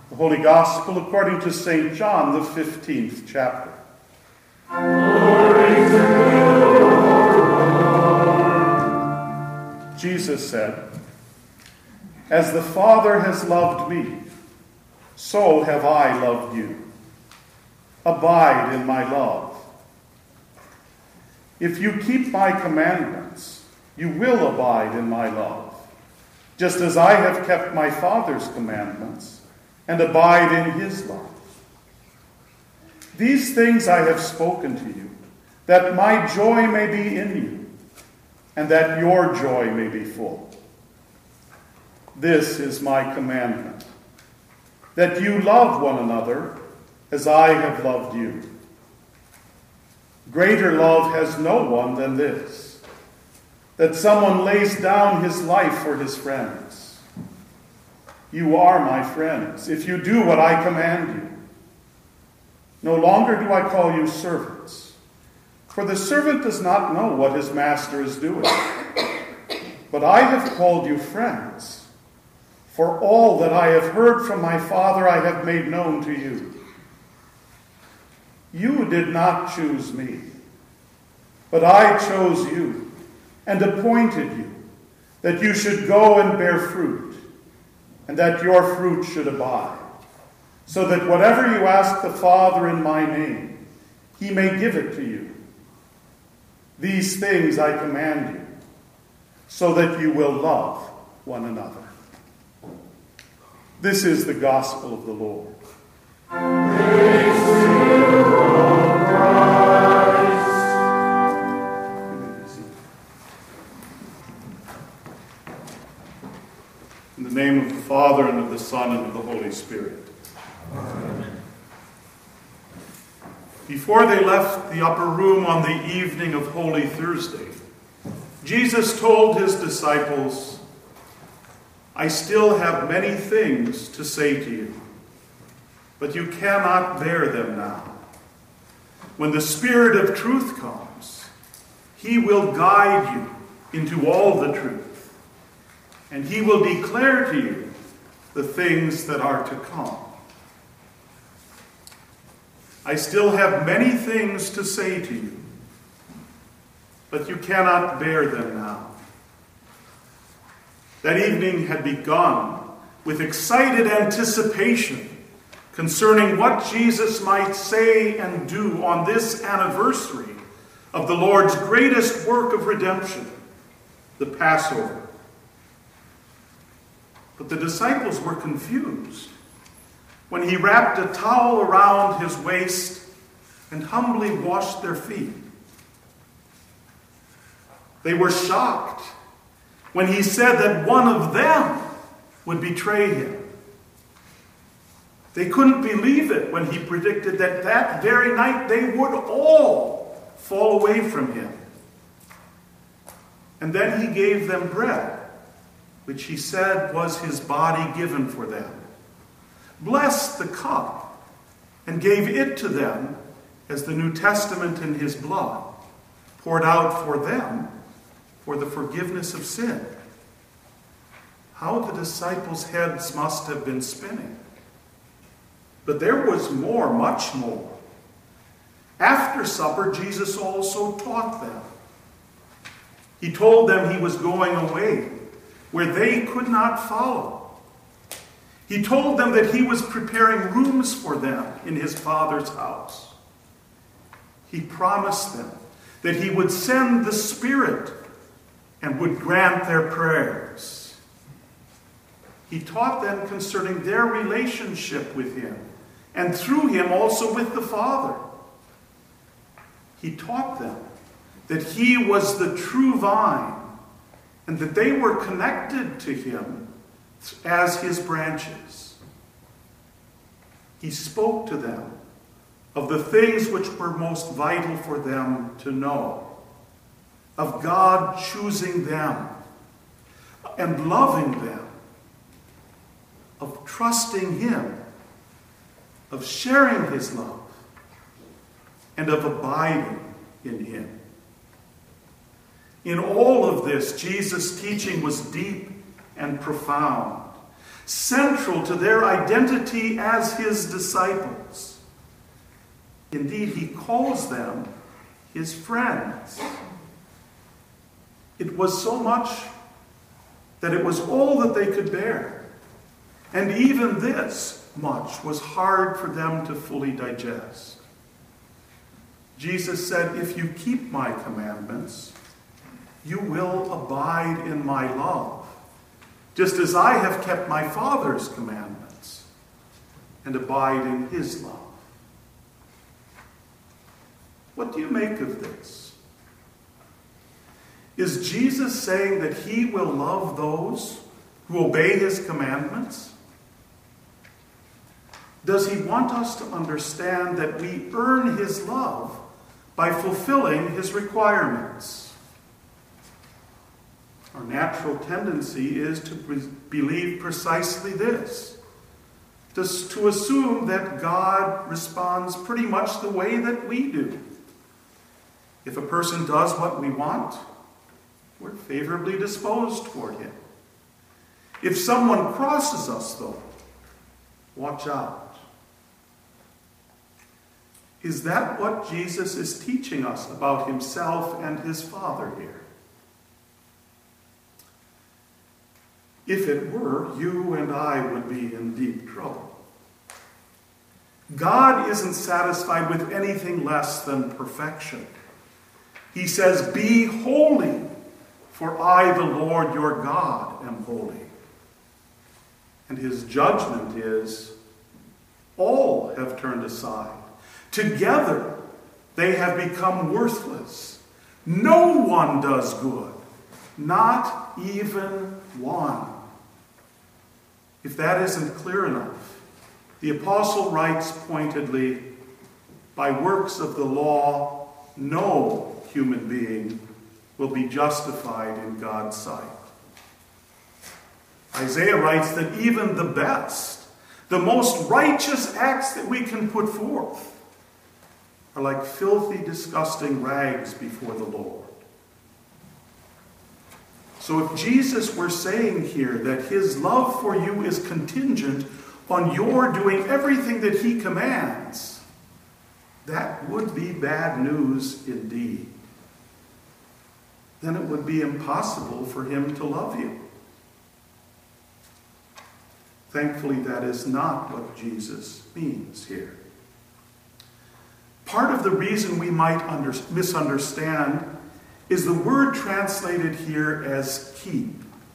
The Holy Gospel according to St. John, the 15th chapter. Glory to you, Lord. Jesus said, "As the Father has loved me, so have I loved you. Abide in my love. If you keep my commandments, you will abide in my love, just as I have kept my Father's commandments and abide in his love. These things I have spoken to you, that my joy may be in you, and that your joy may be full. This is my commandment, that you love one another as I have loved you. Greater love has no one than this, that someone lays down his life for his friends. You are my friends, if you do what I command you. No longer do I call you servants, for the servant does not know what his master is doing. But I have called you friends, for all that I have heard from my Father I have made known to you. You did not choose me, but I chose you and appointed you, that you should go and bear fruit, and that your fruit should abide, so that whatever you ask the Father in my name, he may give it to you. These things I command you, so that you will love one another." This is the gospel of the Lord. Praise to you, O Christ. In the name of the Father, and of the Son, and of the Holy Spirit. Amen. Before they left the upper room on the evening of Holy Thursday, Jesus told his disciples, "I still have many things to say to you, but you cannot bear them now. When the Spirit of truth comes, he will guide you into all the truth, and he will declare to you the things that are to come. I still have many things to say to you, but you cannot bear them now." That evening had begun with excited anticipation concerning what Jesus might say and do on this anniversary of the Lord's greatest work of redemption, the Passover. But the disciples were confused when he wrapped a towel around his waist and humbly washed their feet. They were shocked when he said that one of them would betray him. They couldn't believe it when he predicted that that very night they would all fall away from him. And then he gave them bread, which he said was his body given for them, blessed the cup, and gave it to them as the New Testament in his blood, poured out for them for the forgiveness of sin. How the disciples' heads must have been spinning. But there was more, much more. After supper, Jesus also taught them. He told them he was going away where they could not follow. He told them that he was preparing rooms for them in his Father's house. He promised them that he would send the Spirit and would grant their prayers. He taught them concerning their relationship with him, and through him also with the Father. He taught them that he was the true vine, and that they were connected to him as his branches. He spoke to them of the things which were most vital for them to know, of God choosing them and loving them, of trusting him, of sharing his love, and of abiding in him. In all of this, Jesus' teaching was deep and profound. central to their identity as his disciples. Indeed, he calls them his friends. It was so much that it was all that they could bear. And even this much was hard for them to fully digest. Jesus said, if you keep my commandments, you will abide in my love, just as I have kept my Father's commandments and abide in his love. What do you make of this? Is Jesus saying that he will love those who obey his commandments? Does he want us to understand that we earn his love by fulfilling his requirements? Our natural tendency is to believe precisely this, to assume that God responds pretty much the way that we do. If a person does what we want, we're favorably disposed toward him. If someone crosses us, though, watch out. Is that what Jesus is teaching us about himself and his Father here? If it were, you and I would be in deep trouble. God isn't satisfied with anything less than perfection. He says, be holy, for I, the Lord your God, am holy. And his judgment is, all have turned aside. Together they have become worthless. No one does good, not even one. If that isn't clear enough, the apostle writes pointedly, by works of the law, no human being will be justified in God's sight. Isaiah writes that even the best, the most righteous acts that we can put forth are like filthy, disgusting rags before the Lord. So if Jesus were saying here that his love for you is contingent on your doing everything that he commands, that would be bad news indeed. Then it would be impossible for him to love you. Thankfully, that is not what Jesus means here. Part of the reason we might misunderstand is the word translated here as keep.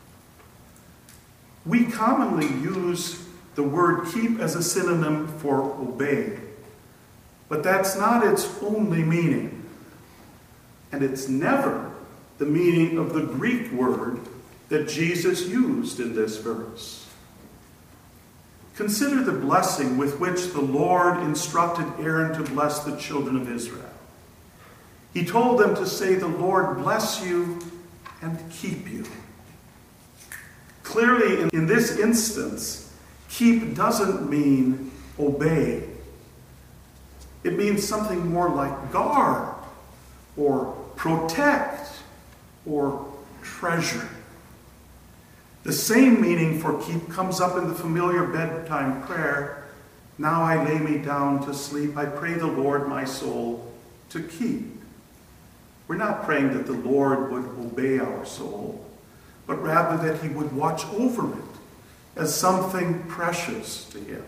We commonly use the word keep as a synonym for obey, but that's not its only meaning. And it's never the meaning of the Greek word that Jesus used in this verse. Consider the blessing with which the Lord instructed Aaron to bless the children of Israel. He told them to say, the Lord bless you and keep you. Clearly, in this instance, keep doesn't mean obey. It means something more like guard, or protect, or treasure. The same meaning for keep comes up in the familiar bedtime prayer, now I lay me down to sleep, I pray the Lord my soul to keep. We're not praying that the Lord would obey our soul, but rather that he would watch over it as something precious to him.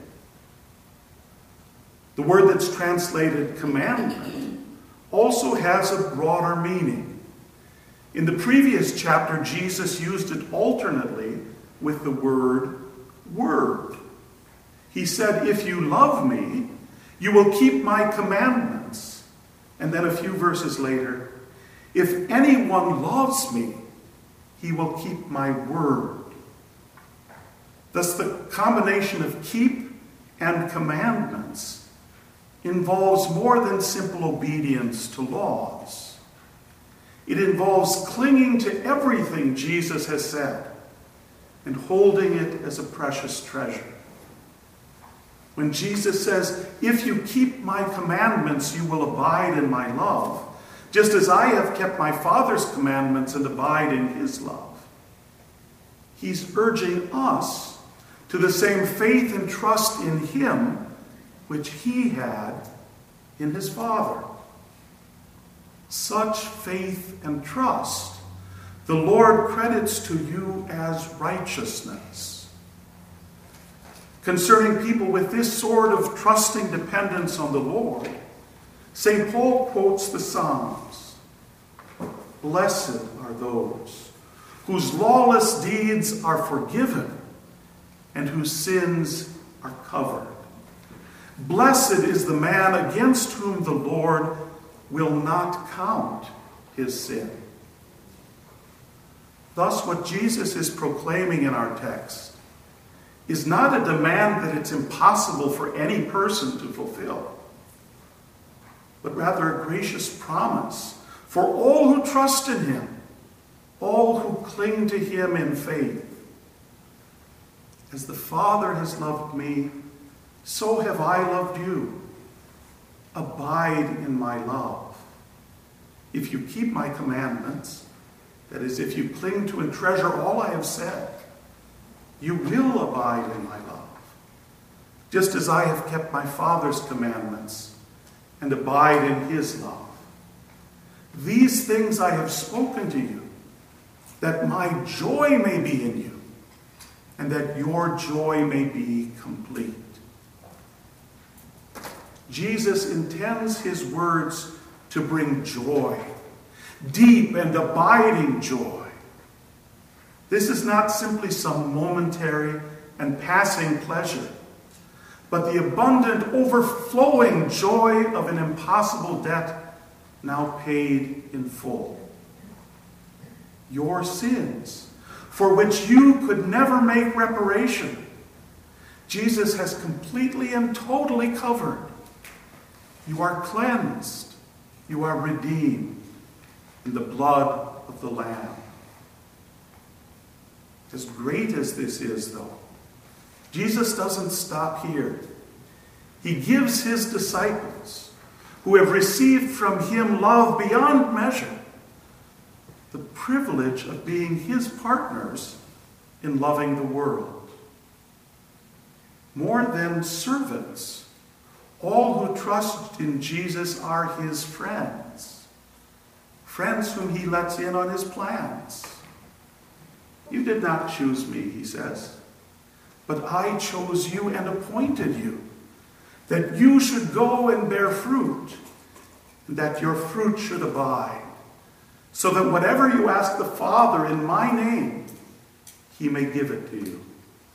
The word that's translated commandment also has a broader meaning. In the previous chapter, Jesus used it alternately with the word word. He said, if you love me, you will keep my commandments. And then a few verses later, if anyone loves me, he will keep my word. Thus, the combination of keep and commandments involves more than simple obedience to laws. It involves clinging to everything Jesus has said and holding it as a precious treasure. When Jesus says, if you keep my commandments, you will abide in my love, just as I have kept my Father's commandments and abide in his love, he's urging us to the same faith and trust in him which he had in his Father. Such faith and trust the Lord credits to you as righteousness. Concerning people with this sort of trusting dependence on the Lord, St. Paul quotes the Psalms. Blessed are those whose lawless deeds are forgiven and whose sins are covered. Blessed is the man against whom the Lord will not count his sin. Thus, what Jesus is proclaiming in our text is not a demand that it's impossible for any person to fulfill, but rather a gracious promise for all who trust in him, all who cling to him in faith. As the Father has loved me, so have I loved you. Abide in my love. If you keep my commandments, that is, if you cling to and treasure all I have said, you will abide in my love, just as I have kept my Father's commandments and abide in his love. These things I have spoken to you, that my joy may be in you, and that your joy may be complete. Jesus intends his words to bring joy, deep and abiding joy. This is not simply some momentary and passing pleasure, but the abundant, overflowing joy of an impossible debt now paid in full. Your sins, for which you could never make reparation, Jesus has completely and totally covered. You are cleansed. You are redeemed in the blood of the Lamb. As great as this is, though, Jesus doesn't stop here. He gives his disciples, who have received from him love beyond measure, the privilege of being his partners in loving the world. More than servants, all who trust in Jesus are his friends, friends whom he lets in on his plans. You did not choose me, he says, but I chose you and appointed you, that you should go and bear fruit, and that your fruit should abide, so that whatever you ask the Father in my name, he may give it to you.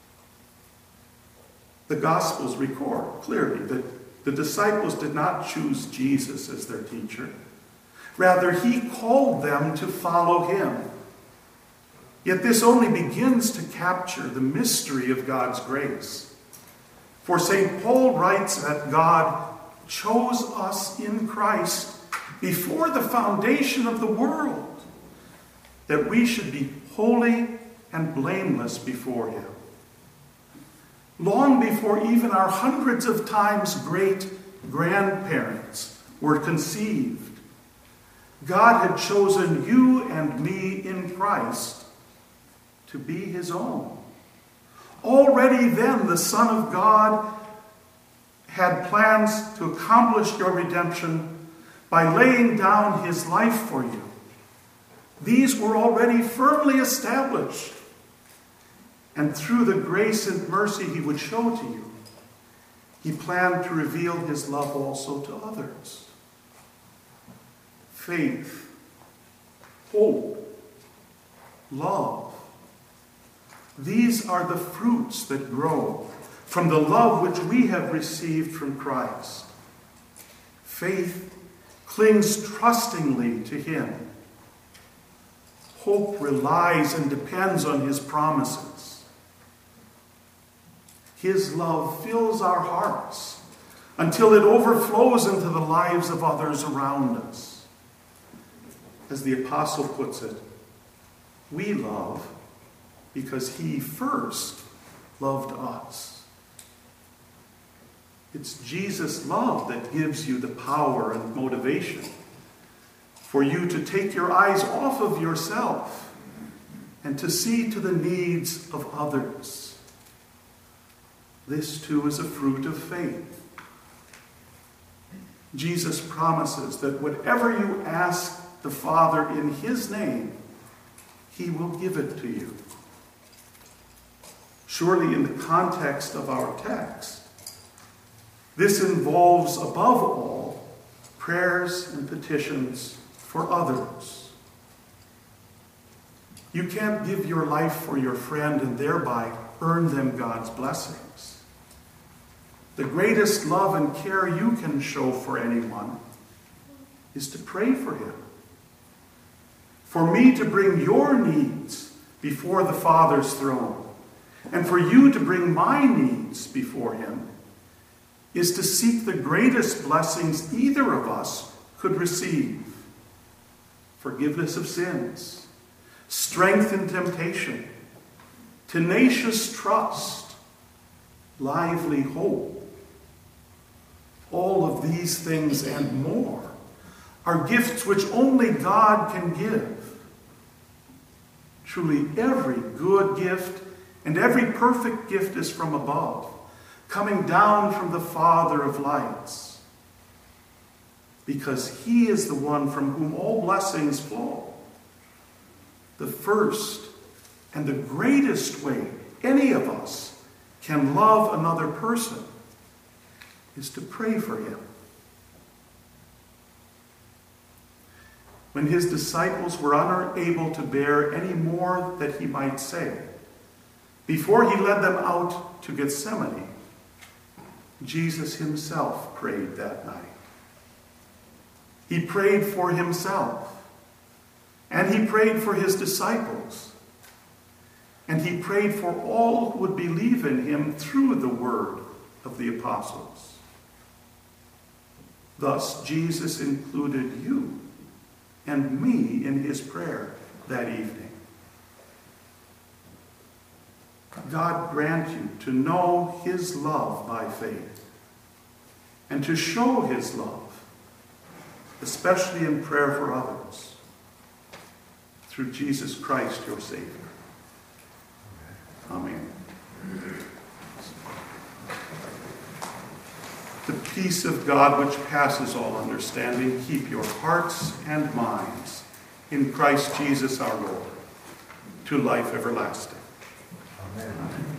The Gospels record clearly that the disciples did not choose Jesus as their teacher. Rather, he called them to follow him. Yet this only begins to capture the mystery of God's grace. For St. Paul writes that God chose us in Christ before the foundation of the world, that we should be holy and blameless before him. Long before even our hundreds of times great grandparents were conceived, God had chosen you and me in Christ to be his own. Already then, the Son of God had plans to accomplish your redemption by laying down his life for you. These were already firmly established. And through the grace and mercy he would show to you, he planned to reveal his love also to others. Faith, hope, love. These are the fruits that grow from the love which we have received from Christ. Faith clings trustingly to him. Hope relies and depends on his promises. His love fills our hearts until it overflows into the lives of others around us. As the apostle puts it, we love because he first loved us. It's Jesus' love that gives you the power and motivation for you to take your eyes off of yourself and to see to the needs of others. This too is a fruit of faith. Jesus promises that whatever you ask the Father in his name, he will give it to you. Surely in the context of our text, this involves above all prayers and petitions for others. You can't give your life for your friend and thereby earn them God's blessings. The greatest love and care you can show for anyone is to pray for him. For me to bring your needs before the Father's throne, and for you to bring my needs before him, is to seek the greatest blessings either of us could receive. Forgiveness of sins, strength in temptation, tenacious trust, lively hope. All of these things and more are gifts which only God can give. Truly, every good gift and every perfect gift is from above, coming down from the Father of lights, because he is the one from whom all blessings flow. The first and the greatest way any of us can love another person is to pray for him. When his disciples were unable to bear any more that he might say, before he led them out to Gethsemane, Jesus himself prayed that night. He prayed for himself, and he prayed for his disciples, and he prayed for all who would believe in him through the word of the apostles. Thus, Jesus included you and me in his prayer that evening. God grant you to know his love by faith and to show his love, especially in prayer for others, through Jesus Christ, your Savior. Amen. The peace of God, which passes all understanding, keep your hearts and minds in Christ Jesus our Lord, to life everlasting. Amen.